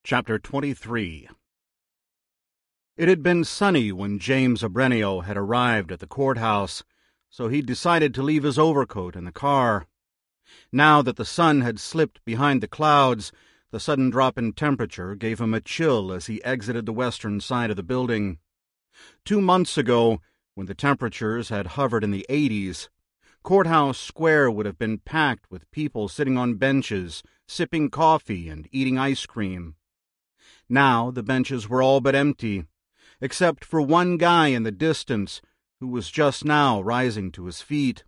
Chapter 23. It had been sunny when James Abrenio had arrived at the courthouse, so he decided to leave his overcoat in the car. Now that the sun had slipped behind the clouds, the sudden drop in temperature gave him a chill as he exited the western side of the building. 2 months ago, when the temperatures had hovered in the 80s, Courthouse Square would have been packed with people sitting on benches, sipping coffee and eating ice cream. Now the benches were all but empty, except for one guy in the distance who was just now rising to his feet.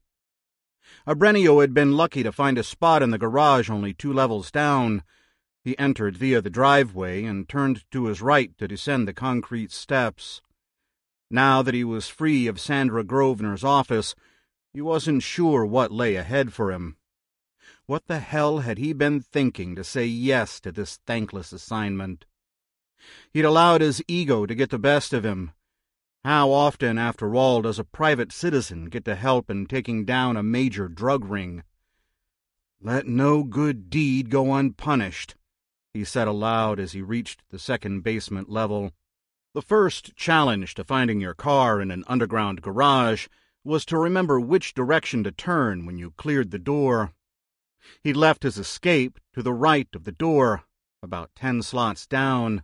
Abrenio had been lucky to find a spot in the garage only 2 levels down. He entered via the driveway and turned to his right to descend the concrete steps. Now that he was free of Sandra Grosvenor's office, he wasn't sure what lay ahead for him. What the hell had he been thinking to say yes to this thankless assignment? He'd allowed his ego to get the best of him. How often, after all, does a private citizen get to help in taking down a major drug ring? "Let no good deed go unpunished," he said aloud as he reached the second basement level. The first challenge to finding your car in an underground garage was to remember which direction to turn when you cleared the door. He'd left his escape to the right of the door, about 10 slots down.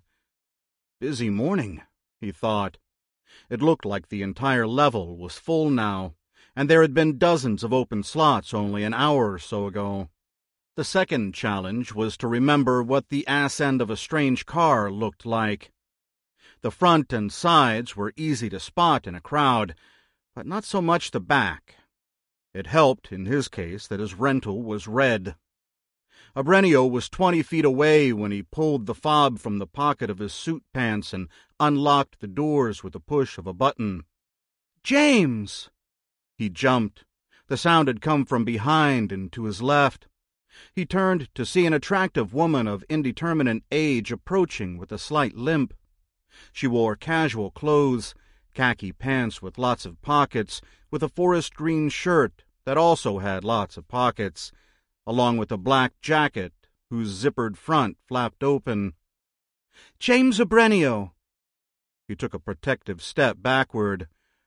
Busy morning, he thought. It looked like the entire level was full now, and there had been dozens of open slots only an hour or so ago. The second challenge was to remember what the ass end of a strange car looked like. The front and sides were easy to spot in a crowd, but not so much the back. It helped, in his case, that his rental was red. Abrenio was 20 feet away when he pulled the fob from the pocket of his suit pants and unlocked the doors with the push of a button. "James!" He jumped. The sound had come from behind and to his left. He turned to see an attractive woman of indeterminate age approaching with a slight limp. She wore casual clothes, khaki pants with lots of pockets, with a forest green shirt that also had lots of pockets, along with a black jacket whose zippered front flapped open. "James Abrenio." He took a protective step backward.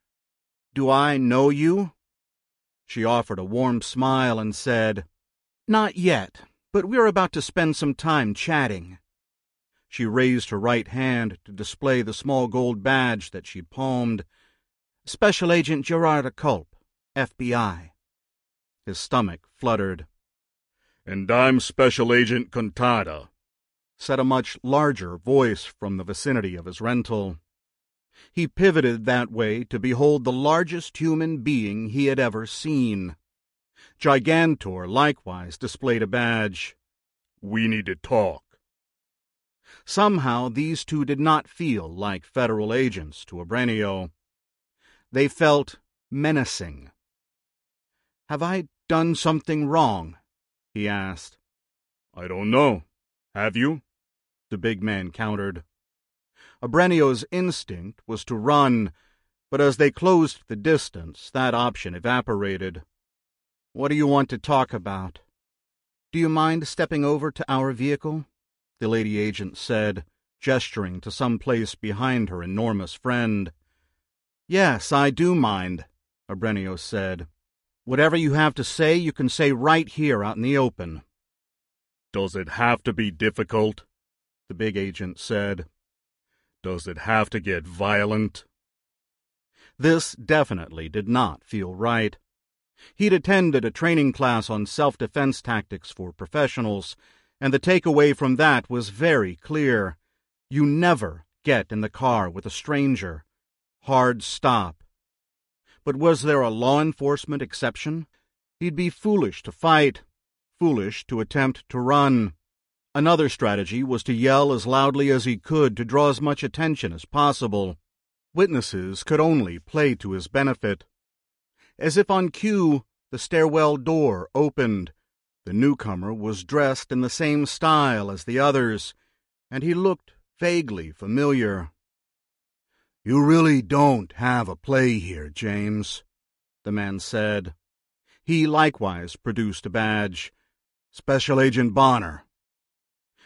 "Do I know you?" She offered a warm smile and said, "Not yet, but we're about to spend some time chatting." She raised her right hand to display the small gold badge that she'd palmed. "Special Agent Gerard Culp, FBI." His stomach fluttered. "And I'm Special Agent Contada," said a much larger voice from the vicinity of his rental. He pivoted that way to behold the largest human being he had ever seen. Gigantor likewise displayed a badge. "We need to talk." Somehow these two did not feel like federal agents to Abrenio. They felt menacing. "Have I done something wrong?" he asked. "I don't know. Have you?" the big man countered. Abrenio's instinct was to run, but as they closed the distance, that option evaporated. "What do you want to talk about?" "Do you mind stepping over to our vehicle?" the lady agent said, gesturing to some place behind her enormous friend. "Yes, I do mind," Abrenio said. "Whatever you have to say, you can say right here out in the open." "Does it have to be difficult?" the big agent said. "Does it have to get violent?" This definitely did not feel right. He'd attended a training class on self-defense tactics for professionals, and the takeaway from that was very clear. You never get in the car with a stranger. Hard stop. But was there a law enforcement exception? He'd be foolish to fight, foolish to attempt to run. Another strategy was to yell as loudly as he could to draw as much attention as possible. Witnesses could only play to his benefit. As if on cue, the stairwell door opened. The newcomer was dressed in the same style as the others, and he looked vaguely familiar. "You really don't have a play here, James," the man said. He likewise produced a badge. "Special Agent Bonner."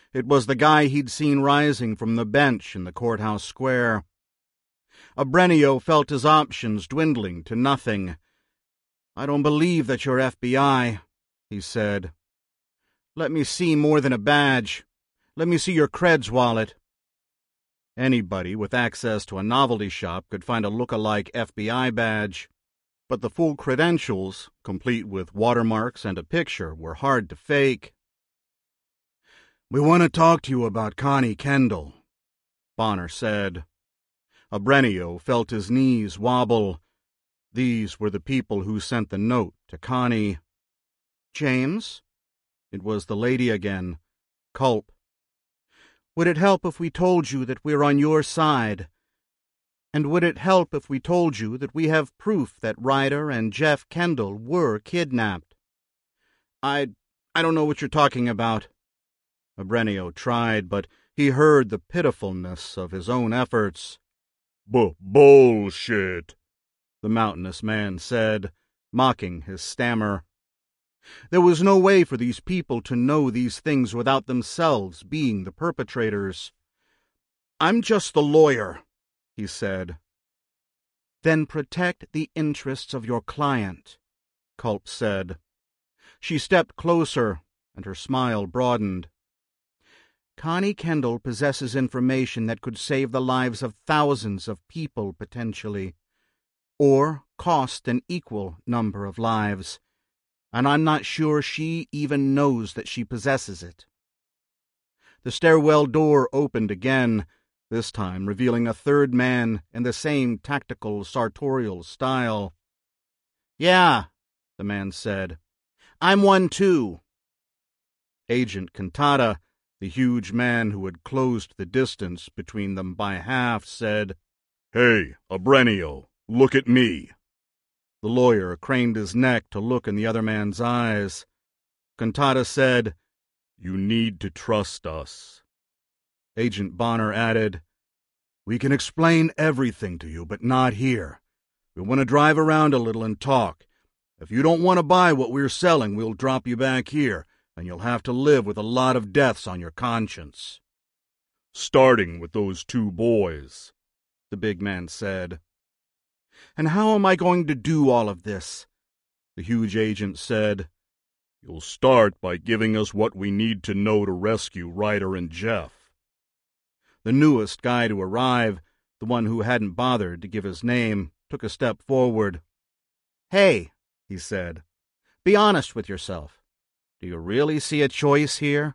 It was the guy he'd seen rising from the bench in the courthouse square. Abrenio felt his options dwindling to nothing. "I don't believe that you're FBI," he said. "Let me see more than a badge. Let me see your creds wallet." Anybody with access to a novelty shop could find a look-alike FBI badge, but the full credentials, complete with watermarks and a picture, were hard to fake. "We want to talk to you about Connie Kendall," Bonner said. Abrenio felt his knees wobble. These were the people who sent the note to Connie. "James?" It was the lady again. Culp. "Would it help if we told you that we're on your side? And would it help if we told you that we have proof that Ryder and Jeff Kendall were kidnapped?" I don't know what you're talking about." Abrenio tried, but he heard the pitifulness of his own efforts. Bullshit, the mountainous man said, mocking his stammer. There was no way for these people to know these things without themselves being the perpetrators. "I'm just the lawyer," he said. "Then protect the interests of your client," Culp said. She stepped closer, and her smile broadened. "Connie Kendall possesses information that could save the lives of thousands of people, potentially, or cost an equal number of lives, and I'm not sure she even knows that she possesses it." The stairwell door opened again, this time revealing a third man in the same tactical sartorial style. "Yeah," the man said. "I'm one too." Agent Cantata, the huge man who had closed the distance between them by half, said, "Hey, Abrenio, look at me." The lawyer craned his neck to look in the other man's eyes. Cantata said, "You need to trust us." Agent Bonner added, "We can explain everything to you, but not here. We want to drive around a little and talk. If you don't want to buy what we're selling, we'll drop you back here, and you'll have to live with a lot of deaths on your conscience." "Starting with those two boys," the big man said. "And how am I going to do all of this?" the huge agent said. "You'll start by giving us what we need to know to rescue Ryder and Jeff." The newest guy to arrive, the one who hadn't bothered to give his name, took a step forward. "Hey," he said, "be honest with yourself. Do you really see a choice here?"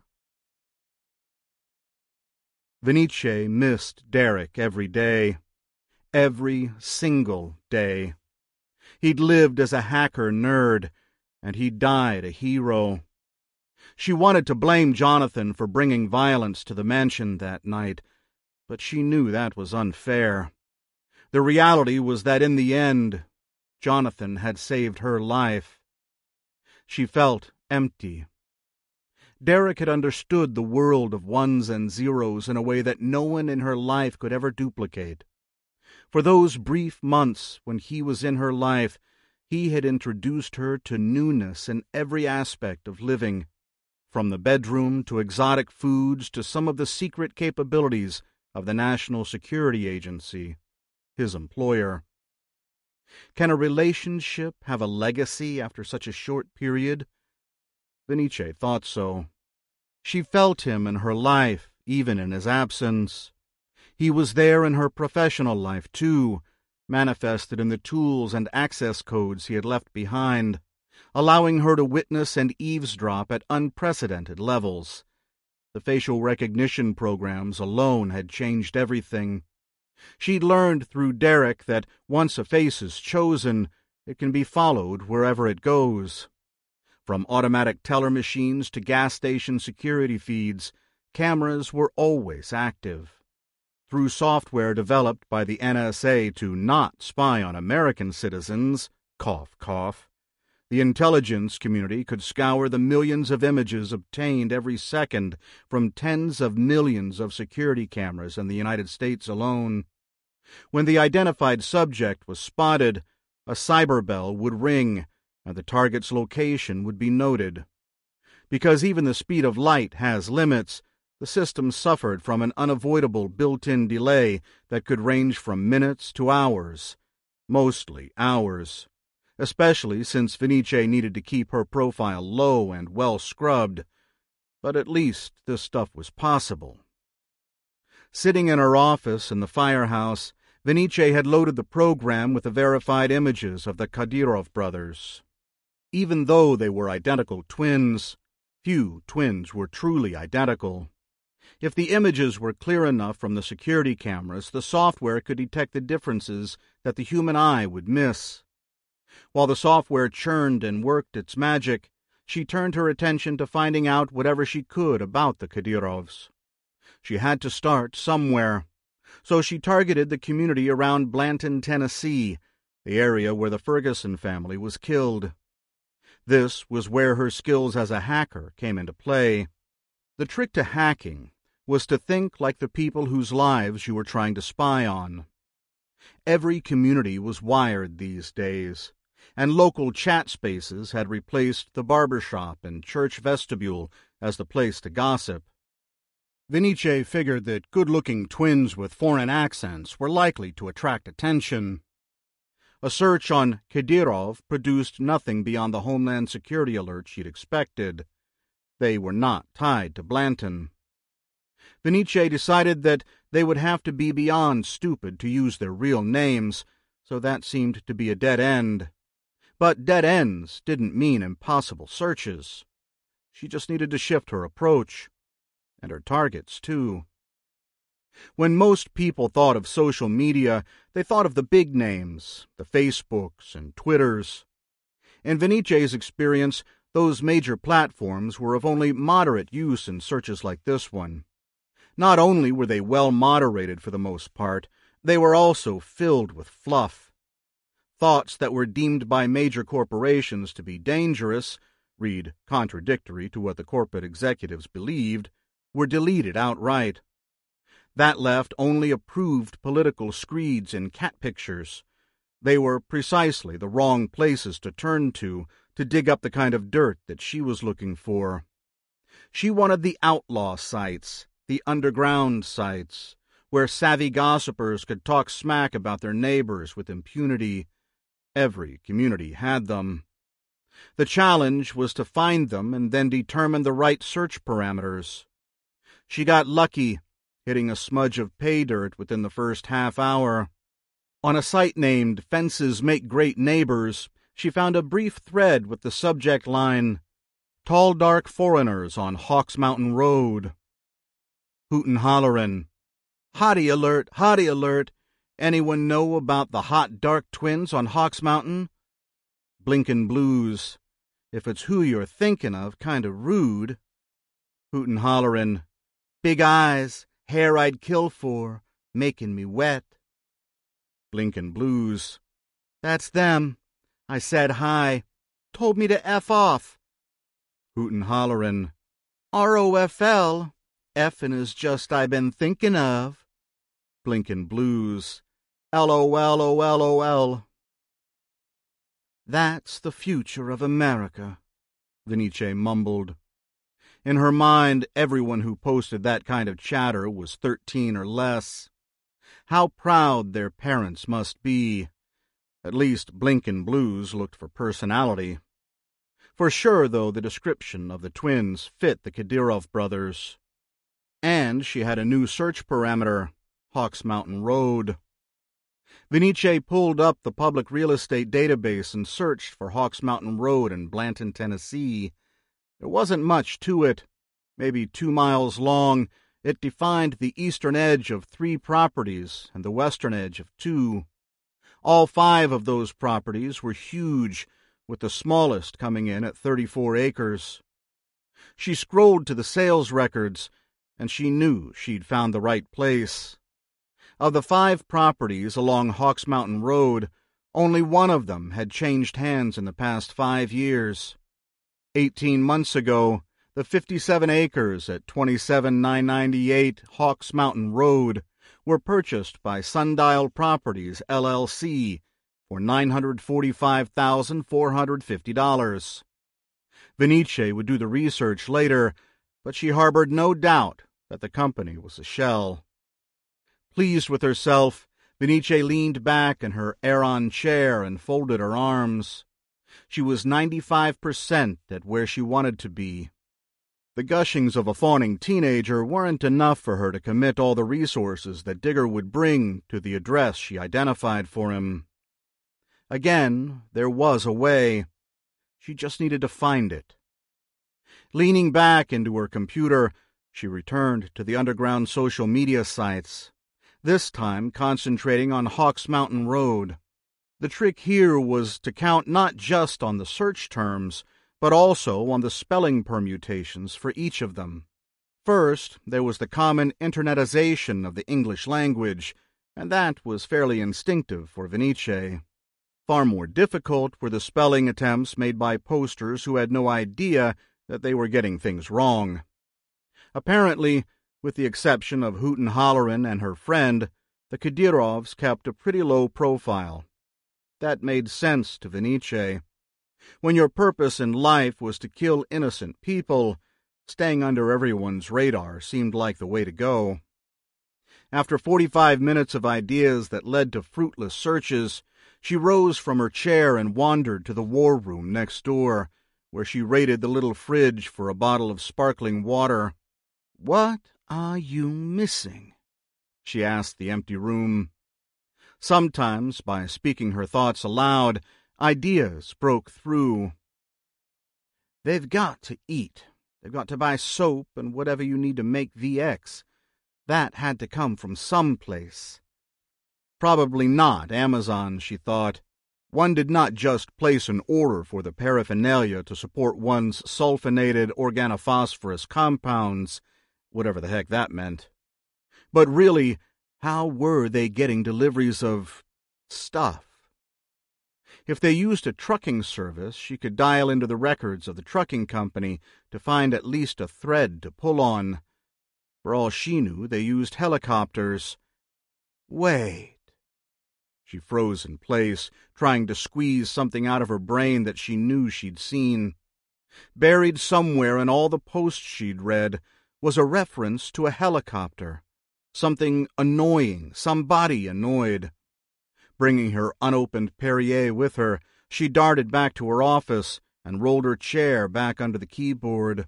Vinice missed Derek every day. Every single day. He'd lived as a hacker nerd, and he'd died a hero. She wanted to blame Jonathan for bringing violence to the mansion that night, but she knew that was unfair. The reality was that in the end, Jonathan had saved her life. She felt empty. Derek had understood the world of ones and zeros in a way that no one in her life could ever duplicate. For those brief months when he was in her life, he had introduced her to newness in every aspect of living, from the bedroom to exotic foods to some of the secret capabilities of the National Security Agency, his employer. Can a relationship have a legacy after such a short period? Vinice thought so. She felt him in her life, even in his absence. He was there in her professional life, too, manifested in the tools and access codes he had left behind, allowing her to witness and eavesdrop at unprecedented levels. The facial recognition programs alone had changed everything. She'd learned through Derek that once a face is chosen, it can be followed wherever it goes. From automatic teller machines to gas station security feeds, cameras were always active. Through software developed by the NSA to not spy on American citizens, cough, cough, the intelligence community could scour the millions of images obtained every second from tens of millions of security cameras in the United States alone. When the identified subject was spotted, a cyber bell would ring, and the target's location would be noted. Because even the speed of light has limits, The system suffered from an unavoidable built-in delay that could range from minutes to hours, mostly hours, especially since Vinice needed to keep her profile low and well scrubbed, but at least this stuff was possible. Sitting in her office in the firehouse, Vinice had loaded the program with the verified images of the Kadyrov brothers. Even though they were identical twins, few twins were truly identical. If the images were clear enough from the security cameras, the software could detect the differences that the human eye would miss. While the software churned and worked its magic, she turned her attention to finding out whatever she could about the Kadyrovs. She had to start somewhere, so she targeted the community around Blanton, Tennessee, the area where the Ferguson family was killed. This was where her skills as a hacker came into play. The trick to hacking was to think like the people whose lives you were trying to spy on. Every community was wired these days, and local chat spaces had replaced the barbershop and church vestibule as the place to gossip. Vinice figured that good-looking twins with foreign accents were likely to attract attention. A search on Kadyrov produced nothing beyond the Homeland Security alert she'd expected. They were not tied to Blanton. Vinice decided that they would have to be beyond stupid to use their real names, so that seemed to be a dead end. But dead ends didn't mean impossible searches. She just needed to shift her approach. And her targets, too. When most people thought of social media, they thought of the big names, the Facebooks and Twitters. In Vinice's experience, those major platforms were of only moderate use in searches like this one. Not only were they well moderated for the most part, they were also filled with fluff. Thoughts that were deemed by major corporations to be dangerous, read contradictory to what the corporate executives believed, were deleted outright. That left only approved political screeds and cat pictures. They were precisely the wrong places to turn to dig up the kind of dirt that she was looking for. She wanted the outlaw sites, the underground sites, where savvy gossipers could talk smack about their neighbors with impunity. Every community had them. The challenge was to find them and then determine the right search parameters. She got lucky, hitting a smudge of pay dirt within the first half hour. On a site named Fences Make Great Neighbors, she found a brief thread with the subject line, "Tall Dark Foreigners on Hawks Mountain Road." Hootin' hollerin', "Hottie alert, hottie alert! Anyone know about the hot dark twins on Hawks Mountain?" Blinkin' blues, "If it's who you're thinkin' of, kinda rude." Hootin' hollerin', "Big eyes, hair I'd kill for, making me wet." Blinkin' blues, "That's them. I said hi. Told me to F off." Hootin' hollerin', "ROFL. Effin' is just I been thinkin' of." Blinkin' blues, LOL. "That's the future of America," Vinice mumbled. In her mind, everyone who posted that kind of chatter was 13 or less. How proud their parents must be. At least Blinkin' Blues looked for personality. For sure, though, the description of the twins fit the Kadyrov brothers. And she had a new search parameter, Hawks Mountain Road. Vinice pulled up the public real estate database and searched for Hawks Mountain Road in Blanton, Tennessee. There wasn't much to it. Maybe 2 miles long, it defined the eastern edge of 3 properties and the western edge of 2. All 5 of those properties were huge, with the smallest coming in at 34 acres. She scrolled to the sales records, and she knew she'd found the right place. Of the 5 properties along Hawks Mountain Road, only one of them had changed hands in the past 5 years. 18 months ago, the 57 acres at 27998 Hawks Mountain Road were purchased by Sundial Properties, LLC, for $945,450. Vinice would do the research later, but she harbored no doubt that the company was a shell. Pleased with herself, Venice leaned back in her Aeron chair and folded her arms. She was 95% at where she wanted to be. The gushings of a fawning teenager weren't enough for her to commit all the resources that Digger would bring to the address she identified for him. Again, there was a way. She just needed to find it. Leaning back into her computer, she returned to the underground social media sites, this time concentrating on Hawks Mountain Road. The trick here was to count not just on the search terms, but also on the spelling permutations for each of them. First, there was the common internetization of the English language, and that was fairly instinctive for Venice. Far more difficult were the spelling attempts made by posters who had no idea that they were getting things wrong. Apparently, with the exception of Hootin' Hollerin' and her friend, the Kadirovs kept a pretty low profile. That made sense to Venice. When your purpose in life was to kill innocent people, staying under everyone's radar seemed like the way to go. After 45 minutes of ideas that led to fruitless searches, she rose from her chair and wandered to the war room next door, where she raided the little fridge for a bottle of sparkling water. "What are you missing?" she asked the empty room. Sometimes, by speaking her thoughts aloud, ideas broke through. "They've got to eat. They've got to buy soap and whatever you need to make VX. That had to come from someplace." Probably not Amazon, she thought. One did not just place an order for the paraphernalia to support one's sulfonated organophosphorus compounds, whatever the heck that meant. But really, how were they getting deliveries of stuff? If they used a trucking service, she could dial into the records of the trucking company to find at least a thread to pull on. For all she knew, they used helicopters. Wait. She froze in place, trying to squeeze something out of her brain that she knew she'd seen. Buried somewhere in all the posts she'd read was a reference to a helicopter. Something annoying, somebody annoyed. Bringing her unopened Perrier with her, she darted back to her office and rolled her chair back under the keyboard.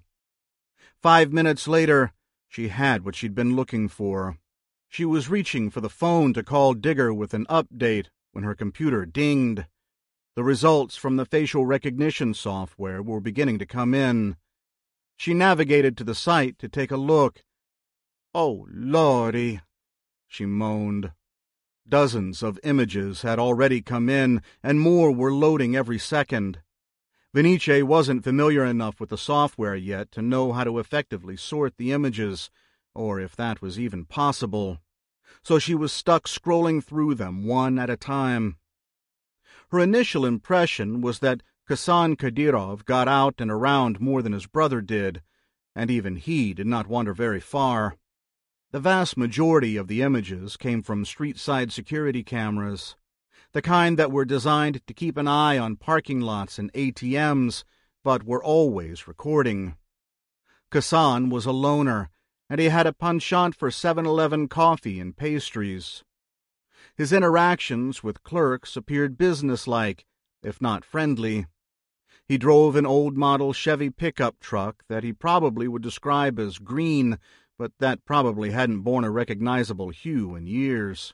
5 minutes later, she had what she'd been looking for. She was reaching for the phone to call Digger with an update when her computer dinged. The results from the facial recognition software were beginning to come in. She navigated to the site to take a look. "Oh, Lordy," she moaned. Dozens of images had already come in, and more were loading every second. Venice wasn't familiar enough with the software yet to know how to effectively sort the images, or if that was even possible. So she was stuck scrolling through them one at a time. Her initial impression was that Kasan Kadyrov got out and around more than his brother did, and even he did not wander very far. The vast majority of the images came from street-side security cameras, the kind that were designed to keep an eye on parking lots and ATMs, but were always recording. Kasan was a loner, and he had a penchant for 7-Eleven coffee and pastries. His interactions with clerks appeared businesslike, if not friendly. He drove an old-model Chevy pickup truck that he probably would describe as green, but that probably hadn't borne a recognizable hue in years.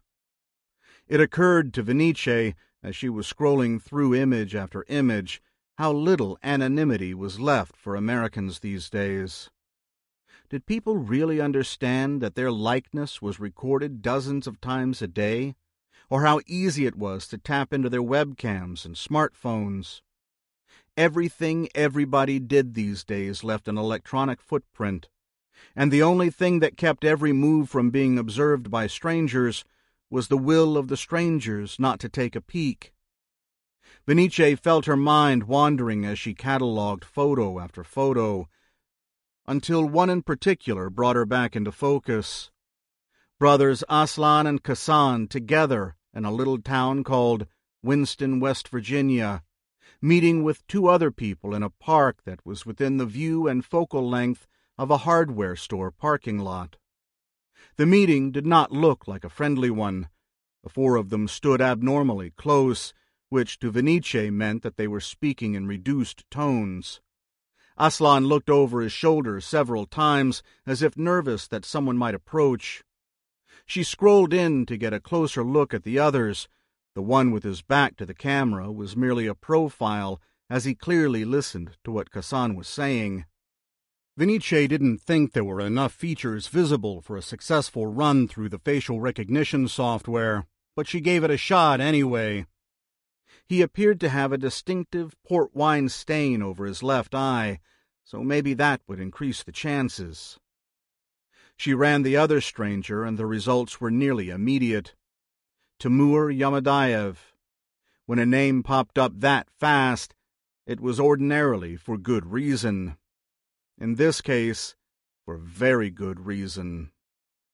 It occurred to Venice, as she was scrolling through image after image, how little anonymity was left for Americans these days. Did people really understand that their likeness was recorded dozens of times a day, or how easy it was to tap into their webcams and smartphones? Everything everybody did these days left an electronic footprint, and the only thing that kept every move from being observed by strangers was the will of the strangers not to take a peek. Venice felt her mind wandering as she catalogued photo after photo, until one in particular brought her back into focus. Brothers Aslan and Kasan together in a little town called Winston, West Virginia, meeting with 2 other people in a park that was within the view and focal length of a hardware store parking lot. The meeting did not look like a friendly one. The four of them stood abnormally close, which to Venice meant that they were speaking in reduced tones. Aslan looked over his shoulder several times, as if nervous that someone might approach. She scrolled in to get a closer look at the others. The one with his back to the camera was merely a profile, as he clearly listened to what Kassan was saying. Venice didn't think there were enough features visible for a successful run through the facial recognition software, but she gave it a shot anyway. He appeared to have a distinctive port wine stain over his left eye, so maybe that would increase the chances. She ran the other stranger, and the results were nearly immediate. Timur Yamadayev. When a name popped up that fast, it was ordinarily for good reason. In this case, for very good reason.